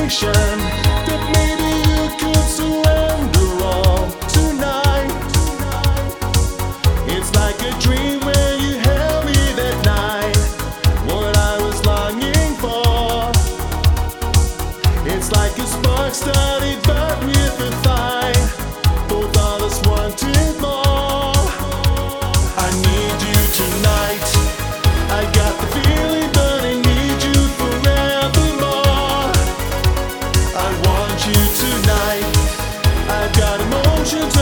conversation that maybe you could surrender all tonight. It's like a dream when you held me that night, what I was longing for. It's like a spark started but with a fire, both of us wanted more. I need you tonight, I got the feeling but I need you forevermore. I want you tonight, I've got emotions